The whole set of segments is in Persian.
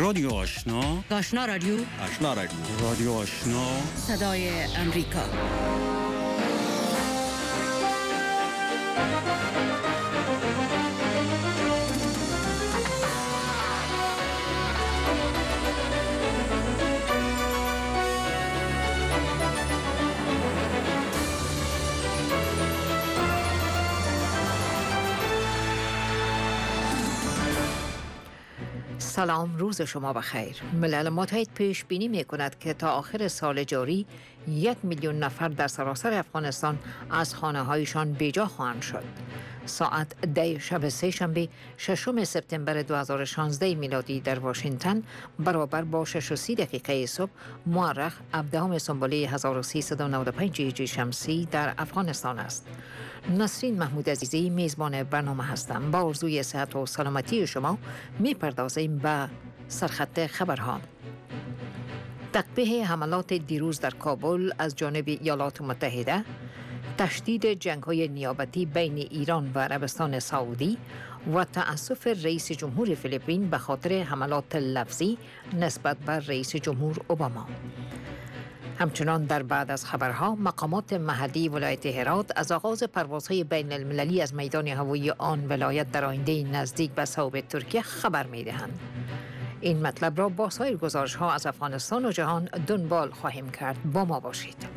رادیو آشنا، آشنا رادیو، آشنا رادیو، رادیو آشنا، صدای امریکا. سلام، روز شما بخیر. ملل متحد پیش بینی می کند که تا آخر سال جاری 1 میلیون نفر در سراسر افغانستان از خانه هایشان بیجا خواهند شد. ساعت 10 شب سه‌شنبه 6 سپتامبر 2016 میلادی در واشنگتن برابر با 6:30 صبح مورخ 17 سنبله 1395 هجری شمسی در افغانستان است. نسرین محمود عزیزی میزبان برنامه هستم. با آرزوی صحت و سلامتی شما میپردازیم به سرخط خبرها. تقبیح حملات دیروز در کابل از جانب ایالات متحده، تشدید جنگ‌های نیابتی بین ایران و عربستان سعودی و تأسف رئیس جمهور فیلیپین به خاطر حملات لفظی نسبت بر رئیس جمهور اوباما. همچنان در بعد از خبرها، مقامات محلی ولایت هرات از آغاز پروازهای بین المللی از میدان هوایی آن ولایت در آینده نزدیک به صوب ترکیه خبر می‌دهند. این مطلب را با سایر گزارش‌ها از افغانستان و جهان دنبال خواهیم کرد. با ما باشید.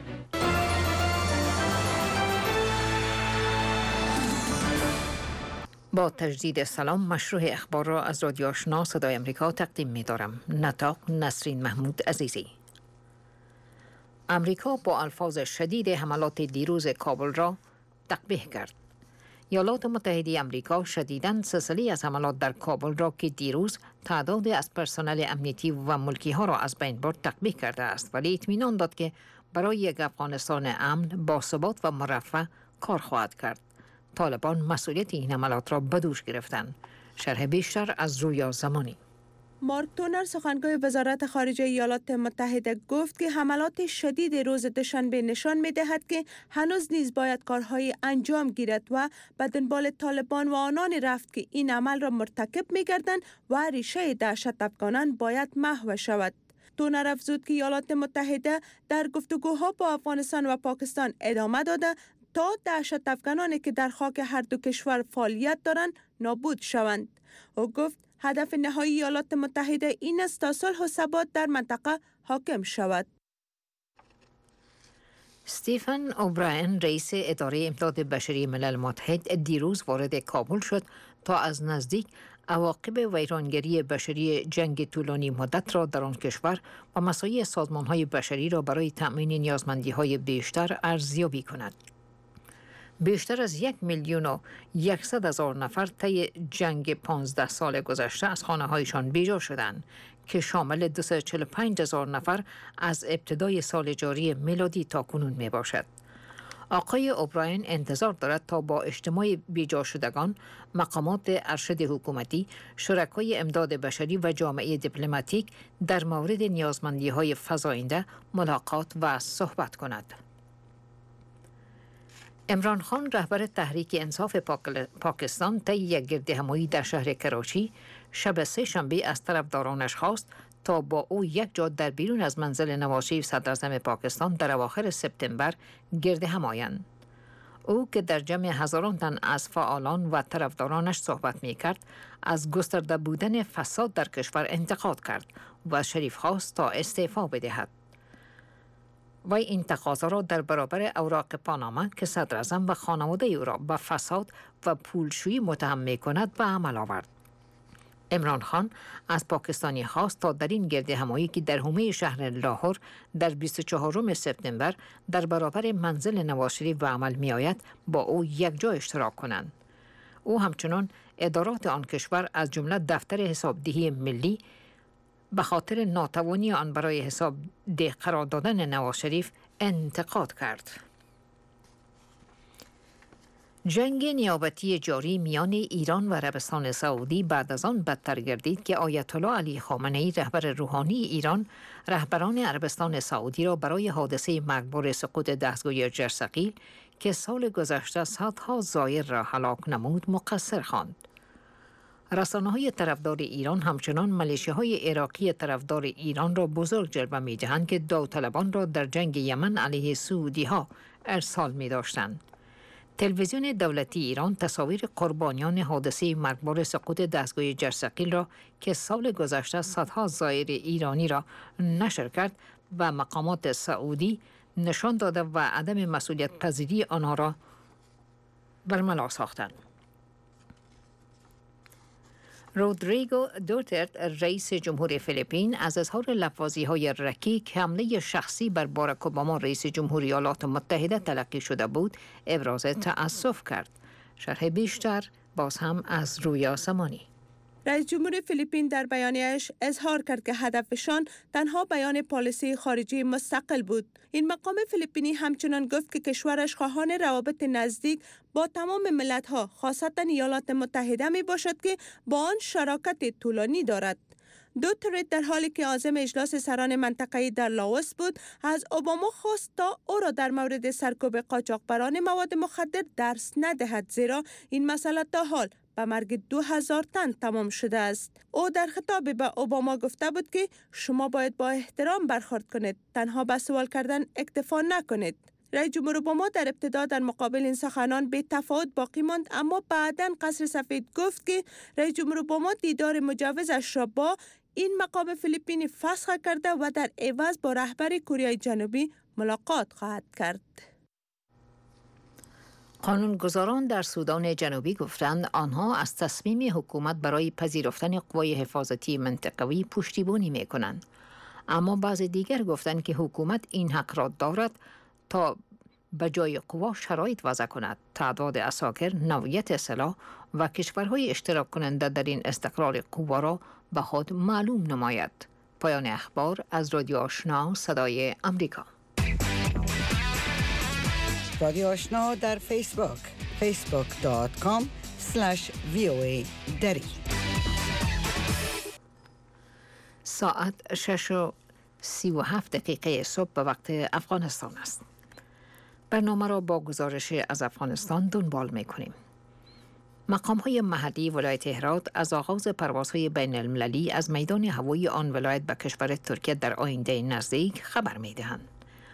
با تجدید سلام، مشروع اخبار را از رادیو آشنا صدای امریکا تقدیم می‌دارم. نطاق نسرین محمود عزیزی. امریکا با الفاظ شدید حملات دیروز کابل را تقبیح کرد. ایالات متحده امریکا شدیداً سلسله از حملات در کابل را که دیروز تعداد از پرسنل امنیتی و ملکی ها را از بین برد تقبیح کرده است، ولی اطمینان داد که برای یک افغانستان امن، باثبات و مرفه کار خواهد کرد. طالبان مسئولیت این حملات را به دوش گرفتند. شرح بیشتر از رویا زمانی. مارک تونر، سخنگوی وزارت خارجه ایالات متحده، گفت که حملات شدید روز دوشنبه نشان می‌دهد که هنوز نیز باید کارهای انجام گیرد و به دنبال طالبان و آنان رفت که این عمل را مرتکب می‌گردند و ریشه دهشت افغانان باید محو شود. تونر افزود که ایالات متحده در گفتگوها با افغانستان و پاکستان ادامه داده تا دهشت افغانانی که در خاک هر دو کشور فعالیت دارند نابود شوند. او گفت هدف نهایی ایالات متحده این است تا صلح و ثبات در منطقه حاکم شود. استیفن اوبراین، رئیس اداره امداد بشری ملل متحد، دیروز وارد کابل شد تا از نزدیک عواقب ویرانگری بشری جنگ طولانی مدت را در آن کشور و مساعی سازمان‌های بشری را برای تأمین نیازمندی‌های بیشتر ارزیابی کند. بیشتر از 1,100,000 نفر طی جنگ 15 سال گذشته از خانه‌هایشان بیجا شدند که شامل 245,000 نفر از ابتدای سال جاری میلادی تا کنون می باشد. آقای اوبراین انتظار دارد تا با اجتماع بیجا شدگان، مقامات ارشد حکومتی، شرکای امداد بشری و جامعه دیپلماتیک در مورد نیازمندی‌های فزاینده ملاقات و صحبت کند. عمران خان، رهبر تحریک انصاف پاکستان، طی یک گردهمایی در شهر کراچی شب سه‌شنبه از طرفدارانش خواست تا با او یک جا در بیرون از منزل نواز شریف صدراعظم پاکستان در اواخر سپتامبر گردهم آیند. او که در جمع هزاران تن از فعالان و طرفدارانش صحبت می‌کرد، از گسترده بودن فساد در کشور انتقاد کرد و شریف خواست تا استعفا بدهد. وی این تقاضا را در برابر اوراق پاناما که صدراعظم و خانواده او را به فساد و پولشویی متهم می‌کند به عمل آورد. عمران خان از پاکستانی خواست تا در این گردهمایی که در حومه شهر لاهور در 24 سپتامبر در برابر منزل نواز شریف به عمل می‌آید با او یک جا اشتراک کنند. او همچنان ادارات آن کشور از جمله دفتر حسابدهی ملی به خاطر ناتوانی آن برای حسابدهی قرار دادن نواز شریف انتقاد کرد. جنگ نیابتی جاری میان ایران و عربستان سعودی بعد از آن بدتر گردید که آیت الله علی خامنه‌ای، رهبر روحانی ایران، رهبران عربستان سعودی را برای حادثه مرگبار سقوط دستگاه جرثقیل که سال گذشته صدها زائر را هلاک نمود مقصر خواند. رسانه‌های طرفدار ایران همچنان ملیشه‌های عراقی طرفدار ایران را بزرگ جلوه می‌دهند که داوطلبان را در جنگ یمن علیه سعودی‌ها ارسال می‌داشتند. تلویزیون دولتی ایران تصاویر قربانیان حادثه مرگبار سقوط دستگاه جرثقیل را که سال گذشته صدها زائر ایرانی را نشر کرد و مقامات سعودی نشان داده و عدم مسئولیت پذیری آنها را برملا ساختند. رودریگو دوترت رئیس جمهور فیلیپین از اظهار لفاظی‌های رکیک حمله شخصی بر باراک اوباما رئیس جمهوری ایالات متحده تلقی شده بود ابراز تأسف کرد. شرح بیشتر باز هم از رویا سمانی. رئیس جمهور فیلیپین در بیانیه‌اش اظهار کرد که هدفشان تنها بیان پالیسی خارجی مستقل بود. این مقام فیلیپینی همچنان گفت که کشورش خواهان روابط نزدیک با تمام ملت‌ها خاصتا ایالات متحده می باشد که با آن شراکت طولانی دارد. دوترت در حالی که عازم اجلاس سران منطقه‌ای در لاوس بود، از اوباما خواست تا او را در مورد سرکوب قاچاقبران مواد مخدر درس ندهد، زیرا این مسئله تا حال به مرگ 2000 تن تمام شده است. او در خطاب به اوباما گفته بود که شما باید با احترام برخورد کنید، تنها به سوال کردن اکتفا نکنید. رئیس جمهور اوباما در ابتدا در مقابل این سخنان بی تفاوت باقی ماند، اما بعداً قصر سفید گفت که رئیس جمهور اوباما دیدار مجوزش را با این مقام فیلیپینی فسخ کرده و در عوض با رهبر کره جنوبی ملاقات خواهد کرد. قانونگذاران در سودان جنوبی گفتند آنها از تصمیم حکومت برای پذیرفتن قوای حفاظتی منطقوی پشتیبانی می‌کنند. اما بعض دیگر گفتند که حکومت این حق را دارد تا به جای قوا شرایط وضع کند، تعداد عساکر، نوعیت سلاح و کشورهای اشتراک کننده در این استقرار قوا را به خود معلوم نماید. پایان اخبار از رادیو آشنا صدای امریکا. رادیو آشنا در فیسبوک facebook.com/voa دری. ساعت 6:37 صبح به وقت افغانستان است. برنامه را با گزارش از افغانستان دنبال می‌کنیم. مقام‌های محلی ولایت هرات از آغاز پروازهای بین المللی از میدان هوایی آن ولایت به کشور ترکیه در آینده نزدیک خبر می‌دهند.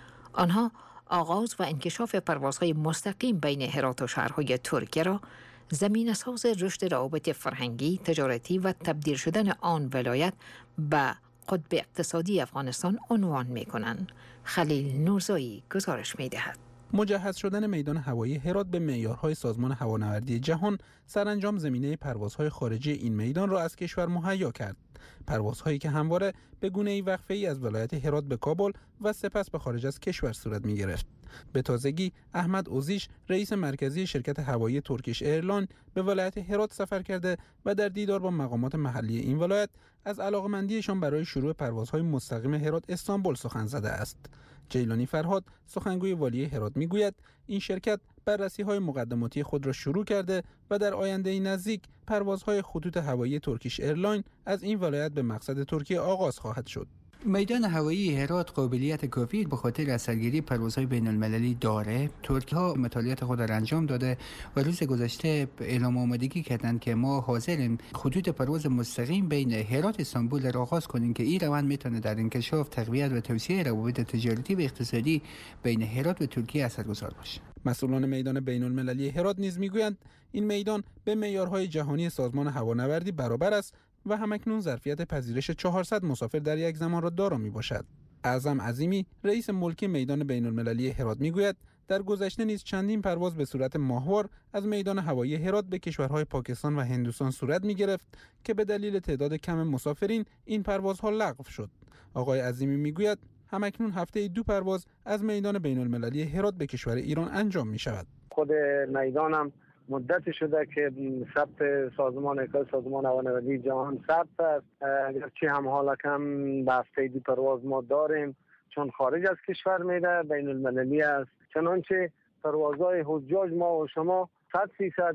آنها آغاز و انکشاف پروازهای مستقیم بین هرات و شهرهای ترکیه را زمینه‌ساز رشد روابط فرهنگی، تجارتی و تبدیل شدن آن ولایت به قطب اقتصادی افغانستان عنوان می‌کنند. خلیل نورزایی گزارش می‌دهد. مجهز شدن میدان هوایی هرات به معیارهای سازمان هوانوردی جهان سرانجام زمینه پروازهای خارجی این میدان را از کشور مهیا کرد. پروازهایی که همواره به گونه‌ای وقفه‌ای از ولایت هرات به کابل و سپس به خارج از کشور صورت می‌گرفت. به تازگی احمد اوزیش رئیس مرکزی شرکت هوایی ترکیش ایرلاین به ولایت هرات سفر کرده و در دیدار با مقامات محلی این ولایت از علاقه‌مندیشان برای شروع پروازهای مستقیم هرات استانبول سخن زده است. جیلانی فرهاد سخنگوی والی هرات میگوید این شرکت بررسی‌های مقدماتی خود را شروع کرده و در آینده نزدیک پروازهای خطوط هوایی ترکیش ایرلاین از این ولایت به مقصد ترکیه آغاز خواهد شد. میدان هوایی هرات قابلیت کافی به خاطر از سرگیری پروازهای بین المللی داره. ترکیه ها مطالعات خود را انجام داده و روز گذشته اعلام آمادگی کردند که ما حاضریم خطوط پرواز مستقیم بین هرات استانبول را آغاز کنیم که این روند میتونه در انکشاف، تقویت و توسعه روابط تجارتی و اقتصادی بین هرات و ترکیه اثرگذار باشه. مسئولان میدان بین المللی هرات نیز میگویند این میدان به معیارهای جهانی سازمان هوانوردی برابر است و همکنون ظرفیت پذیرش 400 مسافر در یک زمان را دارا میباشد. اعظم عظیمی رئیس ملکی میدان بین المللی هرات میگوید در گذشته نیز چندین پرواز به صورت ماهوار از میدان هوایی هرات به کشورهای پاکستان و هندوستان صورت میگرفت که به دلیل تعداد کم مسافرین این پروازها لغو شد. آقای عظیمی میگوید همکنون هفته 2 پرواز از میدان بین المللی هرات به کشور ایران انجام می شود. خود میدانم مدت شده که ثبت سازمان هوانوردی جهان ثبت است، اگرچه هم حالا کم به هفته 2 پرواز ما داریم چون خارج از کشور میره، بین المللی است. چنانچه پروازهای حجاج ما و شما 100%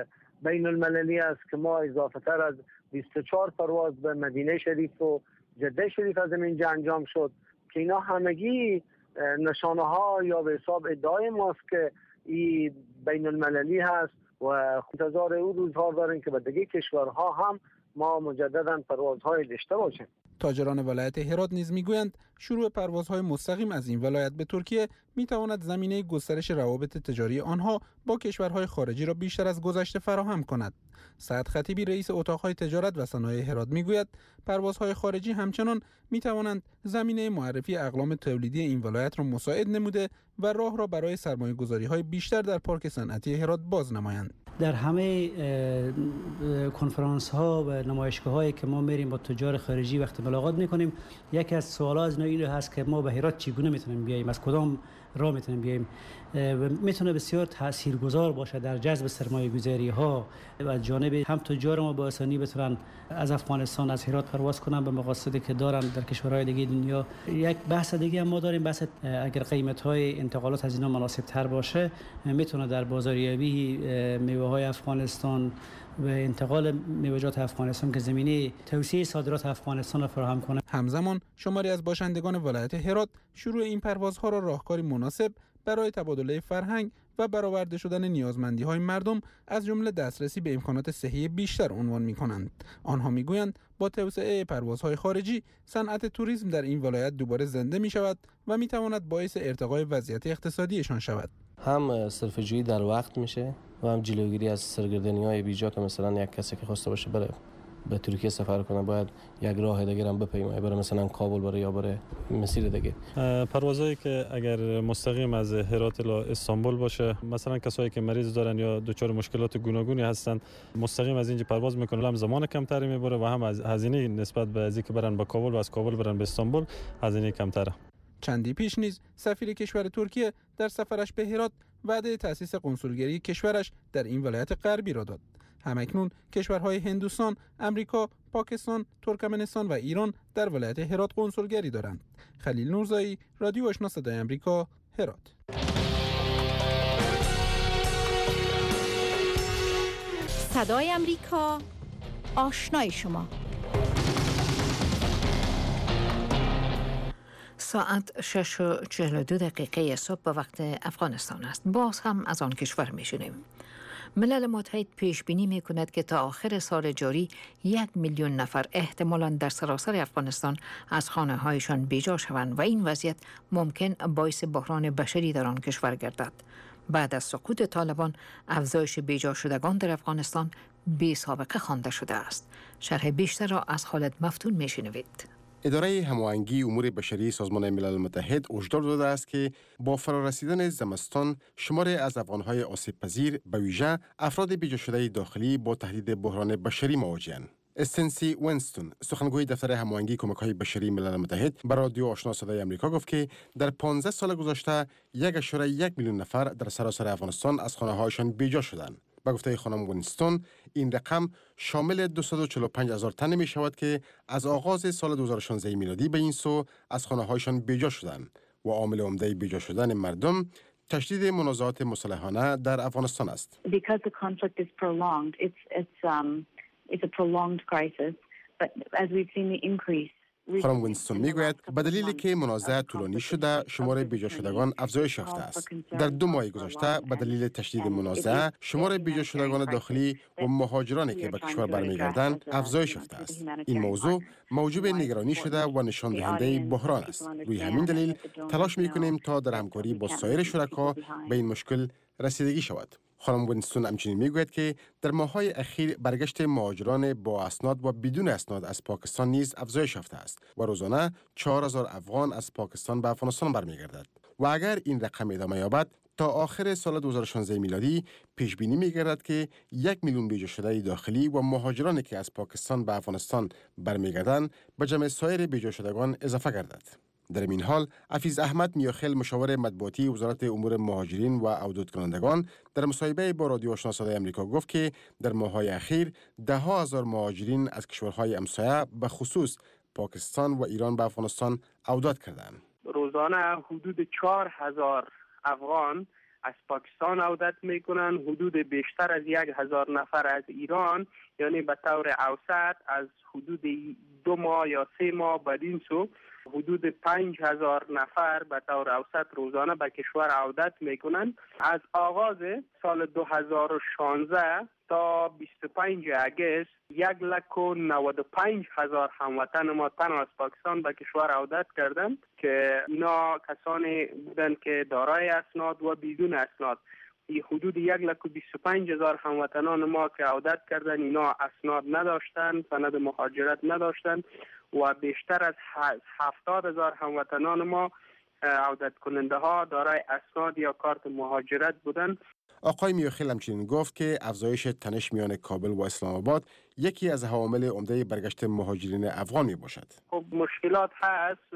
بین المللی است که ما اضافه تر از 24 پرواز به مدینه شریف و جده شریف از اینجا انجام شد که اینا همگی نشانه ها یا به حساب ادعای ماست که این بین المللی هست و انتظار او روزها داریم که به دیگه کشورها هم ما مجددا پروازهای داشته باشیم. تاجران ولایت هرات نیز میگویند شروع پروازهای مستقیم از این ولایت به ترکیه میتواند زمینه گسترش روابط تجاری آنها با کشورهای خارجی را بیشتر از گذشته فراهم کند. سعد خطیبی رئیس اتاقهای تجارت و صنایع هرات میگوید پروازهای خارجی همچنان میتوانند زمینه معرفی اقلام تولیدی این ولایت را مساعد نموده و راه را برای سرمایه‌گذاری‌های بیشتر در پارک صنعتی هرات باز نمایند. در همه کنفرانس ها و نمایشگاه هایی که ما میریم با تجار خارجی وقتی ملاقات میکنیم، یکی از سوالات از این هست که ما به هرات چگونه میتونیم بیاییم، از کدام راه میتونیم بیاییم. میتونه بسیار تاثیرگذار باشه در جذب سرمایه گذاری ها و جانب هم تجار ما با آسانی بتونن از افغانستان از هرات پرواز کنن به مقاصدی که دارن در کشورهای دیگه دنیا. یک بحث دیگه هم ما داریم، بحث اگر قیمت های انتقالات از اینا مناسب تر باشه میتونه در بازاریابی میوه های افغانستان و انتقال میوه‌جات افغانستان که زمینه توسعه صادرات افغانستان را فراهم کنه. همزمان شماری از باشندگان ولایت هرات شروع این پروازها را راهکاری مناسب برای تبادله فرهنگ و برآورده شدن نیازمندی‌های مردم از جمله دسترسی به امکانات صحی بیشتر عنوان می‌کنند. آنها می‌گویند با توسعه پروازهای خارجی صنعت توریسم در این ولایت دوباره زنده می‌شود و می‌تواند باعث ارتقای وضعیت اقتصادیشان شود. هم صرفه‌جویی در وقت میشه و هم جلوگیری از سرگردانی‌های بیجا که مثلا یک کسی که خواسته باشه بره به ترکیه سفر کنه باید یک راه دیگه هم بپیمه، بره مثلا کابل بره یا بره مسیر دیگه. پروازایی که اگر مستقیم از هرات الی استانبول باشه، مثلا کسایی که مریض دارن یا دچار مشکلات گوناگونی هستن مستقیم از اینجا پرواز میکنه، هم زمان کمتری میبره و هم از هزینه نسبت به از اینکه برن به کابل و از کابل برن به استانبول هزینه کمتره. چندی پیش نیز سفیر کشور ترکیه در سفرش به هرات وعده تأسیس قنسولگری کشورش در این ولایت غربی را داد. همکنون کشورهای هندوستان، امریکا، پاکستان، ترکمنستان و ایران در ولایت هرات قنسولگری دارند. خلیل نورزایی، رادیو آشنا صدای آمریکا، هرات. صدای آمریکا، آشنای شما. ساعت 6:42 صبح به وقت افغانستان است. باز هم از آن کشور میشنیم. ملل متحد پیش بینی می کند که تا آخر سال جاری 1 میلیون نفر احتمالاً در سراسر افغانستان از خانه هایشان بیجا شوند و این وضعیت ممکن باعث بحران بشری در آن کشور گردد. بعد از سقوط طالبان افزایش بیجا شدگان در افغانستان بی سابقه خوانده شده است. شرح بیشتر را از خالد مفتون می شنوید. اداره هماهنگی امور بشری سازمان ملل متحد هشدار داده است که با فرارسیدن زمستان شماری از افغان‌های آسیب‌پذیر به ویژه افراد بیجا شده داخلی با تهدید بحران بشری مواجه‌اند. استنسی وینستون سخنگوی دفتر هماهنگی کمک‌های بشری ملل متحد به رادیو آشنا صدای آمریکا گفت که در 15 سال گذشته 1.1 میلیون نفر در سراسر افغانستان از خانه‌هایشان بیجا شدند. به گفته خانم وینستون این رقم شامل 245,000 تن می شود که از آغاز سال 2016 میلادی به این سو از خانه‌هایشان بیجا شدند و عامل عمده بیجا شدن مردم تشدید منازعات مسلحانه در افغانستان است. Because the conflict is prolonged, it's a prolonged crisis, but as we've seen the increase. خانم وینستون میگوید به دلیلی که منازعه طولانی شده شمار بیجا شدگان افزایش یافته است. در 2 ماه گذشته به دلیل تشدید منازعه شمار بیجا شدگان داخلی و مهاجرانی که به کشور برمیگردند افزایش یافته است. این موضوع موجب نگرانی شده و نشان دهنده بحران است. روی همین دلیل تلاش میکنیم تا در همکاری با سایر شرکا به این مشکل رسیدگی شود. خانم وینستون همچنین میگوید که در ماه‌های اخیر برگشت مهاجران با اسناد و بدون اسناد از پاکستان نیز افزایش یافته است و روزانه 4,000 افغان از پاکستان به افغانستان برمیگردد و اگر این رقم ادامه یابد تا آخر سال 2016 میلادی پیش بینی می‌گردد که 1 میلیون بیجا شده داخلی و مهاجرانی که از پاکستان به افغانستان برمیگردند به جمع سایر بیجا شدگان اضافه گردد. در این حال عفیظ احمد میاخیل مشاور مطبوعاتی وزارت امور مهاجرین و عودت کنندگان در مصاحبه با رادیو آشنا صدای آمریکا گفت که در ماه‌های اخیر 10,000 مهاجرین از کشورهای همسایه به خصوص پاکستان و ایران به افغانستان عودت کردند. روزانه حدود 4,000 افغان از پاکستان عودت میکنن، حدود بیشتر از 1,000 نفر از ایران، یعنی به طور اوسط از حدود 2 ماه یا 3 ماه بعد این سو حدود 5000 نفر به طور اوسط روزانه به کشور عودت میکنند. از آغاز سال 2016 تا 25 اگست 195,000 هموطن ما تنها از پاکستان به کشور عودت کردند که اینا کسانی بودند که دارای اسناد و بدون اسناد. حدود 125,000 هموطنان ما که عودت کردن اینا اسناد نداشتند، سند مهاجرت نداشتند و بیشتر از 70,000 هموطنان ما عودت کننده ها دارای اسناد یا کارت مهاجرت بودند. آقای میاخیل همچنین گفت که افزایش تنش میان کابل و اسلام آباد یکی از عوامل عمده برگشت مهاجرین افغان می باشد. خب مشکلات هست،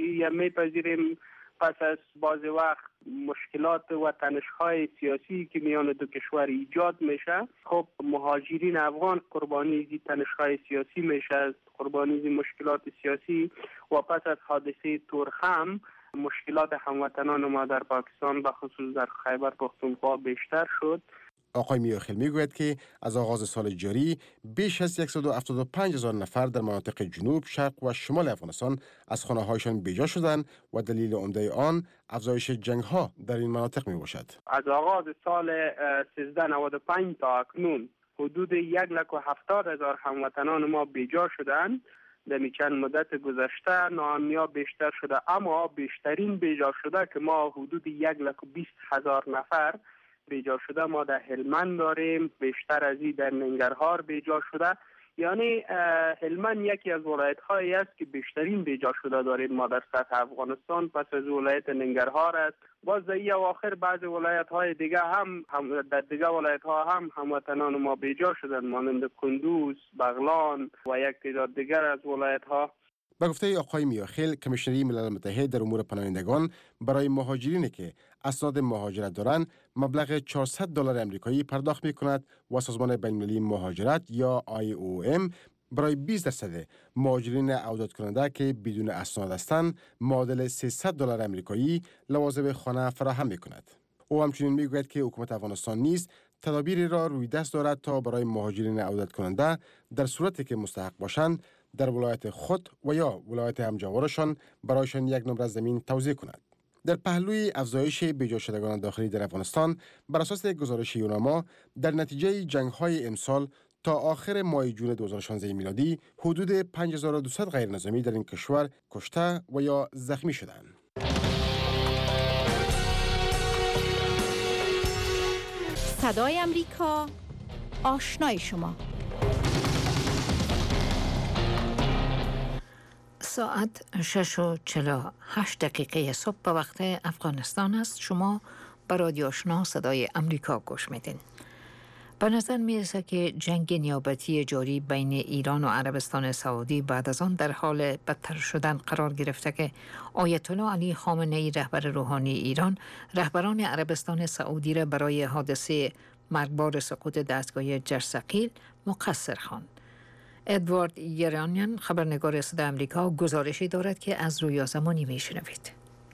میپذیریم پس از بعض وقت مشکلات و تنش‌های سیاسی که میان دو کشور ایجاد میشه. خب مهاجرین افغان قربانی این تنش‌های سیاسی میشه، قربانی این مشکلات سیاسی و پس از حادثه تورخم مشکلات هموطنان ما در پاکستان به خصوص در خیبر پختونخوا بیشتر شد. آقای میاخیل میگوید که از آغاز سال جاری بیش از 175,000 نفر در مناطق جنوب، شرق و شمال افغانستان از خانه‌هایشان بیجا شدند و دلیل عمده آن افزایش جنگ‌ها در این مناطق میباشد. از آغاز سال 1395 تا اکنون حدود 170,000 هموطنان ما بیجا شدند. در چند مدت گذشته ناامنی‌ها بیشتر شده، اما بیشترین بیجا شده که ما حدود 120,000 نفر بیجا شده ما در هلمند داریم، بیشتر از این در ننگرهار بیجا شده. یعنی هلمند یکی از ولایت‌هایی است که بیشترین بیجا شده داریم ما در سطح افغانستان، پس از ولایت ننگرهار است. باز در این اواخر بعض ولایت‌های دیگه هم در دیگه ولایت‌ها هم هموطنان ما بیجا شدند، مانند کندوز، بغلان و یک تعداد دیگر از ولایت‌ها. به گفته آقای میاخیل، کمیشنری ملل متحد در امور پناهندگان برای مهاجرینی که اسناد مهاجرت دارند مبلغ $400 آمریکایی پرداخت می‌کند و سازمان بین‌المللی مهاجرت یا IOM برای 20% مهاجرین عودت کننده که بدون اسناد هستند معادل $300 آمریکایی لوازم خانه فراهم می‌کند. او همچنین میگوید که حکومت افغانستان نیز تدابیری را روی دست دارد تا برای مهاجرین عودت کننده در صورتی که مستحق باشند در ولایت خود و یا ولایت همجوارشان برایشان یک نمره زمین توزیع کند. در پهلوی افزایش بیجا شدگان داخلی در افغانستان، بر اساس گزارش یوناما در نتیجه جنگ‌های امسال تا آخر ماه جون 2016 میلادی حدود 5200 غیر نظامی در این کشور کشته و یا زخمی شدند. صدای امریکا، آشنای شما. ساعت 6:48 صبح به وقت افغانستان است. شما به رادیو آشنا صدای امریکا گوش میدین. به نظر میرسه که جنگ نیابتی جاری بین ایران و عربستان سعودی بعد از آن در حال بدتر شدن قرار گرفته که آیت الله علی خامنه‌ای رهبر روحانی ایران رهبران عربستان سعودی را برای حادثه مرگبار سقوط دستگاه جرثقیل مقصر خواند. ادوارد یرانیان خبرنگار صدای امریکا گزارشی دارد که از رویا زمانی میشنوید.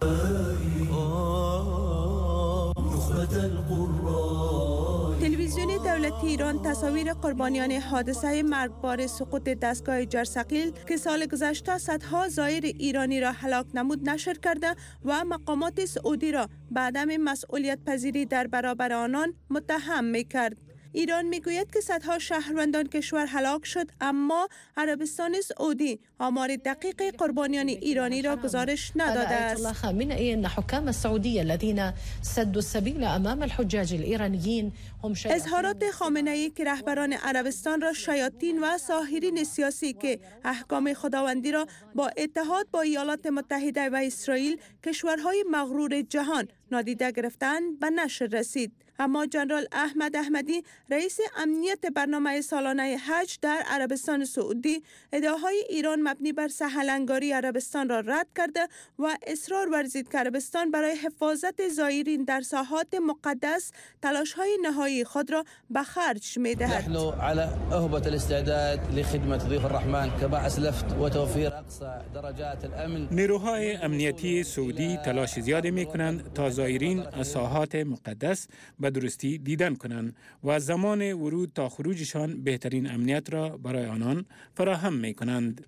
تلویزیون دولتی ایران تصاویر قربانیان حادثه مرگبار سقوط دستگاه جرثقیل که سال گذشته صدها زائر ایرانی را هلاک نمود نشر کرده و مقامات سعودی را به عدم مسئولیت پذیری در برابر آنان متهم می‌کرد. ایران میگوید که صدها شهروندان کشور هلاک شد، اما عربستان سعودی آمار دقیق قربانیان ایرانی را گزارش نداده است. خامنه‌ای ان حکام السعودیه الذين سدوا السبيل امام الحجاج الايرانيين هم اظهارات خامنه‌ای که رهبران عربستان را شیاطین و ساحرین سیاسی که احکام خداوندی را با اتحاد با ایالات متحده و اسرائیل کشورهای مغرور جهان نادیده گرفتند به نشر رسید. اما جنرال احمد احمدی رئیس امنیت برنامه سالانه حج در عربستان سعودی ادعاهای ایران مبنی بر سهلنگاری عربستان را رد کرده و اصرار ورزید که عربستان برای حفاظت زائرین در ساحات مقدس تلاش‌های نهایی خود را به خرج می‌دهد. نحن على أهبة الاستعداد لخدمة ضيوف الرحمن كما أسلفت وتوفير أقصى درجات الأمن. نیروهای امنیتی سعودی تلاش زیادی می‌کنند تا زائرین از ساحات مقدس به درستی دیدن کنند و زمان ورود تا خروجشان بهترین امنیت را برای آنان فراهم می کنند.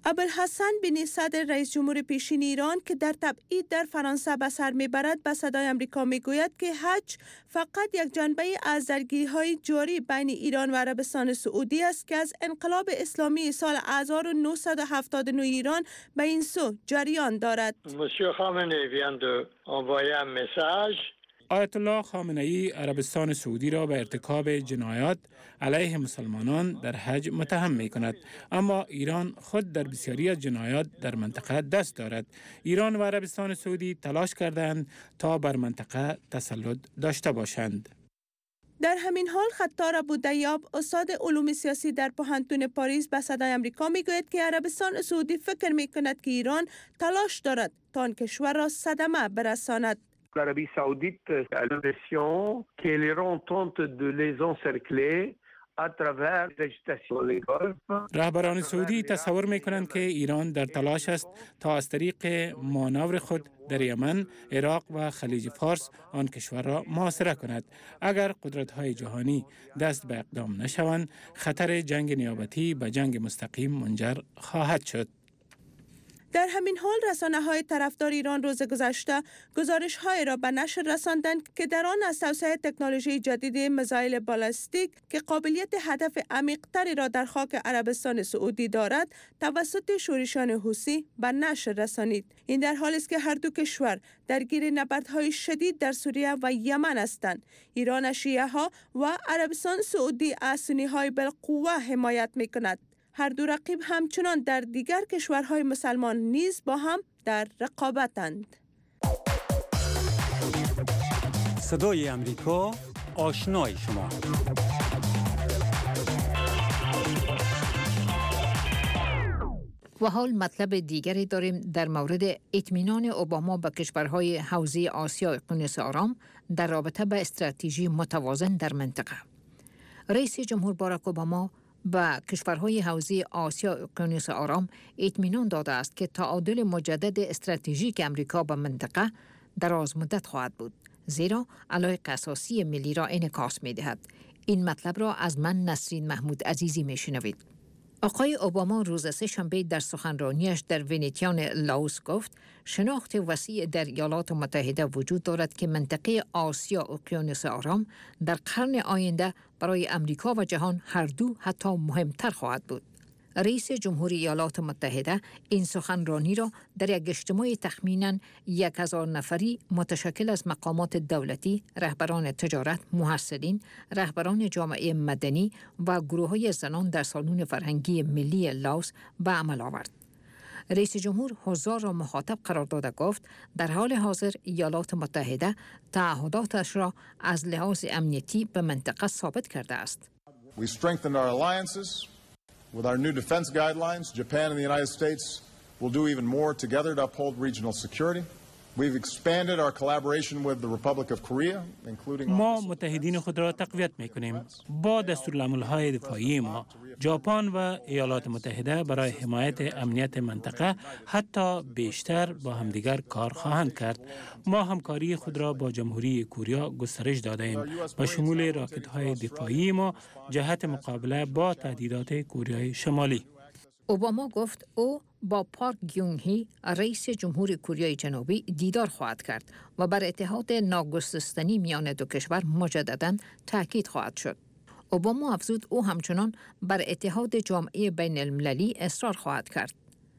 ابوالحسن بن صدر رئیس جمهور پیشین ایران که در تبعید در فرانسه به سر میبرد به صدای امریکا میگوید که حج فقط یک جنبه از درگیری‌های جاری بین ایران و عربستان سعودی است که از انقلاب اسلامی سال 1979 ایران به این سو جریان دارد. Monsieur Khamenei vient de envoyer un message. آیت الله خامنه ای عربستان سعودی را به ارتکاب جنایات علیه مسلمانان در حج متهم می کند، اما ایران خود در بسیاری از جنایات در منطقه دست دارد. ایران و عربستان سعودی تلاش کردند تا بر منطقه تسلط داشته باشند. در همین حال خطار ابودیاب استاد علوم سیاسی در پوهنتون پاریس به صدای امریکا میگوید که عربستان سعودی فکر می کند که ایران تلاش دارد تا آن کشور را صدمه برساند. L'Arabie Saoudite a l'impression que l'Iran tente de les encercler à travers l'agitation légale. رهبران سعودی تصور می کنند که ایران در تلاش است تا از طریق مانور خود در یمن، عراق و خلیج فارس آن کشور را محاصره کند. اگر قدرت‌های جهانی دست به اقدام نشوند، خطر جنگ نیابتی به جنگ مستقیم منجر خواهد شد. در همین حال رسانه‌های طرفدار ایران روز گذشته گزارش‌های را به نشر رساندند که در آن از توسعه تکنولوژی جدید میزایل بالستیک که قابلیت هدف عمیق‌تری را در خاک عربستان سعودی دارد توسط شورشیان حوثی به نشر رسانید. این در حالی است که هر دو کشور درگیر نبردهای شدید در سوریه و یمن هستند. ایران از شیعه‌ها و عربستان سعودی از سنی‌های بالقوه حمایت می‌کند. هر دو رقیب همچنان در دیگر کشورهای مسلمان نیز با هم در رقابتند. صدای امریکا، آشنای شما. و حال مطلب دیگری داریم در مورد اطمینان اوباما به کشورهای حوزه آسیا اقیانوس آرام در رابطه به استراتژی متوازن در منطقه. رئیس جمهور باراک اوباما به کشورهای حوزه آسیا اقیانوس آرام اطمینان داده است که تعادل مجدد استراتژیک امریکا به منطقه دراز مدت خواهد بود، زیرا علایق اساسی ملی را انعکاس می‌دهد. این مطلب را از من نسرین محمود عزیزی می‌شنوید. آقای اوباما روز سه‌شنبه در سخنرانیش در ونیتیان لاوس گفت شناخت وسیع در ایالات متحده وجود دارد که منطقه آسیا اقیانوس آرام در قرن آینده برای امریکا و جهان هر دو حتی مهمتر خواهد بود. رئیس جمهوری ایالات متحده این سخنرانی را در یک اجتماع تخمیناً 1000 نفری متشکل از مقامات دولتی، رهبران تجارت، محصلین، رهبران جامعه مدنی و گروه‌های زنان در سالن فرهنگی ملی لاوس به عمل آورد. رئیس جمهور حضار را مخاطب قرار داده گفت در حال حاضر ایالات متحده تعهداتش را از لحاظ امنیتی به منطقه ثابت کرده است. We strengthened our alliances. With our new defense guidelines, Japan and the United States will do even more together to uphold regional security. We've expanded our collaboration with the Republic of Korea, including ما متحدین خود را تقویت می‌کنیم. با دستورالعمل‌های دفاعی ما، ژاپن و ایالات متحده برای حمایت امنیت منطقه حتی بیشتر با همدیگر کار خواهند کرد. ما همکاری خود را با جمهوری کره گسترش داده‌ایم و شمول راکت‌های دفاعی ما جهت مقابله با تهدیدات کره شمالی. اوباما گفت او با پارک گیونگ هی رئیس جمهور کره جنوبی دیدار خواهد کرد و بر اتحاد ناگسستنی میان دو کشور مجدداً تاکید خواهد شد. اوباما افزود او همچنان بر اتحاد جامعه بین المللی اصرار خواهد کرد.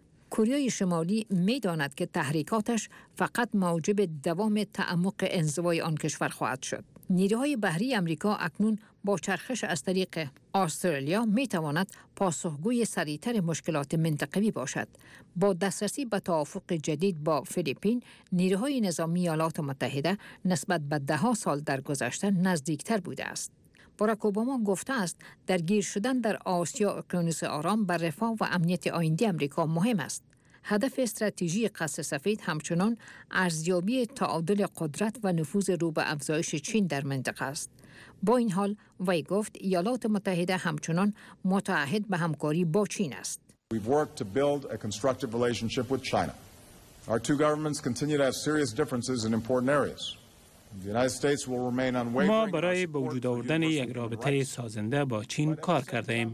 کره شمالی می‌داند که تحریکاتش فقط موجب دوام تعمق انزوای آن کشور خواهد شد. نیروهای بحری امریکا اکنون با چرخش از طریق استرالیا می تواند پاسخگوی سریعتر مشکلات منطقوی باشد. با دسترسی به توافق جدید با فیلیپین، نیروهای نظامی ایالات متحده نسبت به 10 سال در گذشته نزدیکتر بوده است. باراک اوباما گفته است درگیر شدن در آسیا اقیانوس آرام بر رفاه و امنیت آینده امریکا مهم است. هدف استراتژی قصر سفید همچنان ارزیابی تعادل قدرت و نفوذ رو به افزایش چین در منطقه است. با این حال وی گفت ایالات متحده همچنان متعهد به همکاری با چین است. We've worked to build a constructive relationship with China. Our two governments continue to have serious differences in important areas. The United States will remain unwavering. ما برای به وجود آوردن یک رابطه سازنده با چین کار کرده ایم.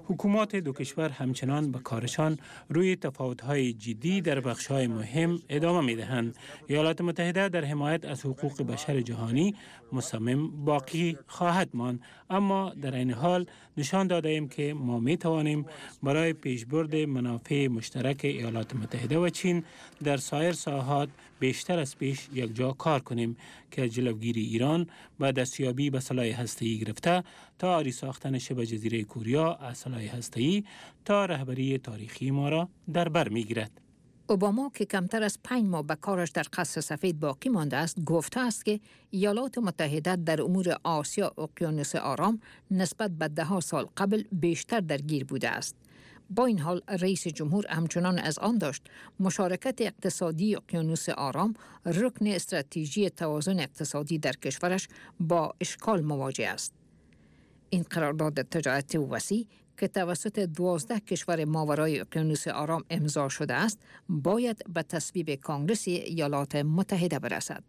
حکومات دو کشور همچنان به کارشان روی تفاوت‌های جدی در بخش‌های مهم ادامه می‌دهند. ایالات متحده در حمایت از حقوق بشر جهانی مصمم باقی خواهد ماند، اما در این حال نشان داده ایم که ما می‌توانیم برای پیشبرد منافع مشترک ایالات متحده و چین در سایر ساحات بیشتر از پیش یکجا کار کنیم که جلوگیری ایران و دستیابی به سلاح هسته‌ای گرفته تا آری ساختن شبه جزیره کوریا از سلاح هسته‌ای تا رهبری تاریخی ما را در بر می‌گیرد. اوباما که کمتر از 5 ماه به کارش در قصر سفید باقی مانده است، گفته است که ایالات متحده در امور آسیا اقیانوس آرام نسبت به 10 سال قبل بیشتر درگیر بوده است. با این حال رئیس جمهور همچنان از آن داشت مشارکت اقتصادی اقیانوس آرام رکن استراتژی توازن اقتصادی در کشورش با اشکال مواجه است. این قرارداد تجارتی وسیع که توسط 12 کشور ماورای اقیانوس آرام امضا شده است باید به تصویب کنگره ایالات متحده برسد.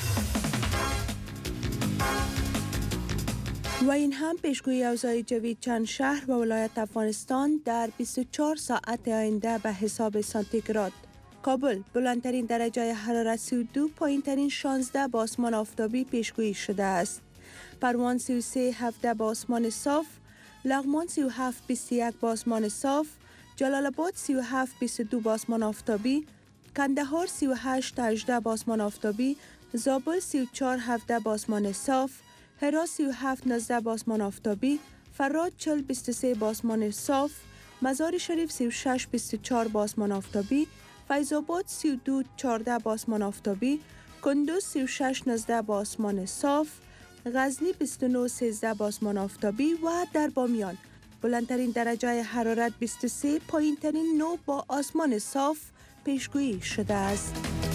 و این هم پیشگویی اوضاع جوی چند شهر و ولایت افغانستان در 24 ساعت آینده به حساب سانتیگراد. کابل بلندترین درجه حرارت 32، پایینترین 16 با آسمان آفتابی پیشگویی شده است. پروان 33 17 با آسمان صاف، لغمان 37 21 با آسمان صاف، جلال آباد 37 22 با آسمان آفتابی، کندهار 38 18 با آسمان آفتابی، زابل 34 17 با آسمان صاف، هرات 37 19 با آسمان آفتابی، فراد 40 23 با آسمان صاف، مزار شریف 36 24 با آسمان آفتابی، فیض آباد 32 14 با آسمان آفتابی، کندوز 36 19 با آسمان صاف، غزنی 29 13 با آسمان آفتابی و در بامیان بلندترین درجه حرارت 23، پایینترین 9 با آسمان صاف پیشگویی شده است.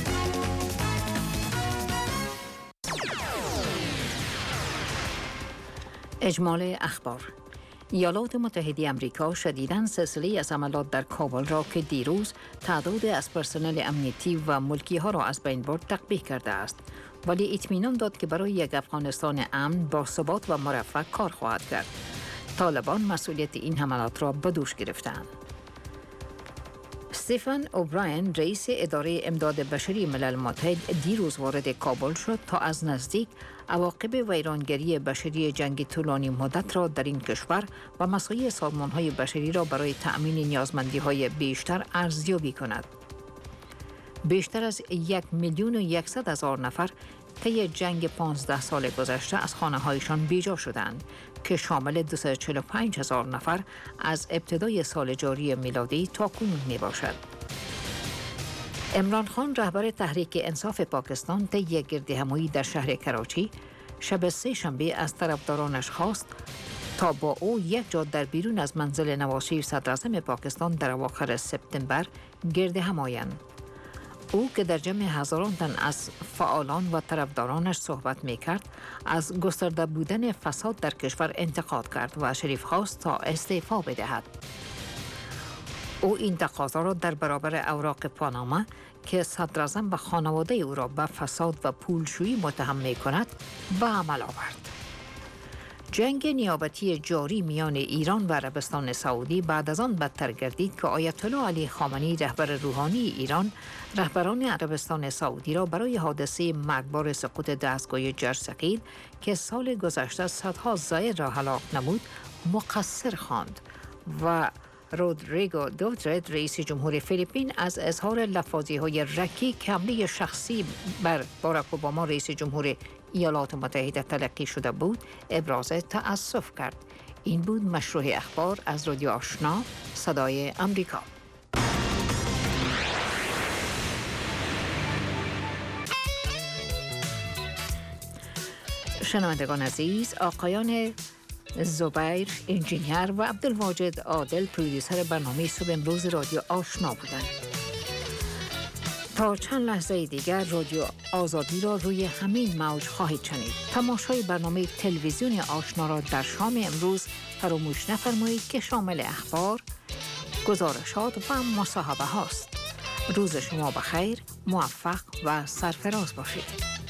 اجمال اخبار. ایالات متحده آمریکا شدیداً سلسله از حملات در کابل را که دیروز تعداد از پرسنل امنیتی و ملکی ها را از بین برد تقبیح کرده است، ولی اطمینان داد که برای یک افغانستان امن با ثبات و مرفه کار خواهد کرد. طالبان مسئولیت این حملات را به دوش گرفتند. استیفن اوبراین رئیس اداره امداد بشری ملل متحد دیروز وارد کابل شد تا از نزدیک عواقب ویرانگری بشری جنگ طولانی مدت را در این کشور و مساعی سازمان‌های بشری را برای تأمین نیازمندی‌های بیشتر ارزیابی کند. بیشتر از 1,100,000 نفر طی جنگ 15 سال گذشته از خانه‌هایشان بیجا شدند که شامل 245,000 نفر از ابتدای سال جاری میلادی تا کنون میباشد. عمران خان رهبر تحریک انصاف پاکستان طی یک گردهمایی در شهر کراچی شب سه شنبه از طرفدارانش خواست تا با او یک جا در بیرون از منزل نواز شریف صدراعظم پاکستان در اواخر سپتامبر گردهم آیند. او که در جمع هزاران تن از فعالان و طرفدارانش صحبت می‌کرد، از گسترده بودن فساد در کشور انتقاد کرد و شریف خواست تا استعفا بدهد. او این تقاضا را در برابر اوراق پاناما که صدراعظم و خانواده او را به فساد و پولشویی متهم می‌کند به عمل آورد. جنگ نیابتی جاری میان ایران و عربستان سعودی بعد از آن بدتر گردید که آیت الله علی خامنه‌ای رهبر روحانی ایران رهبران عربستان سعودی را برای حادثه مرگبار سقوط دستگاه جرثقیل که سال گذشته صدها زائر را هلاک نمود مقصر خواند و رودریگو دوترت رئیس جمهور فیلیپین از اظهار لفاظی‌های رکیک حمله شخصی بر باراک اوباما رئیس جمهور ایالات متحده تلقی شده بود ابراز تأسف کرد. این بود مشروع اخبار از رادیو آشنا صدای امریکا. شنوندگان عزیز، آقایان زبیر انجینیر و عبدالواجد عادل پرودیوسر برنامه صبح امروز رادیو آشنا بودند. تا چند لحظه دیگر رادیو آزادی را روی همین موج خواهید شنید. تماشای برنامه تلویزیون آشنا را در شام امروز فراموش نفرمایید که شامل اخبار، گزارشات و مصاحبه هاست. روز شما بخیر، موفق و سرفراز باشید.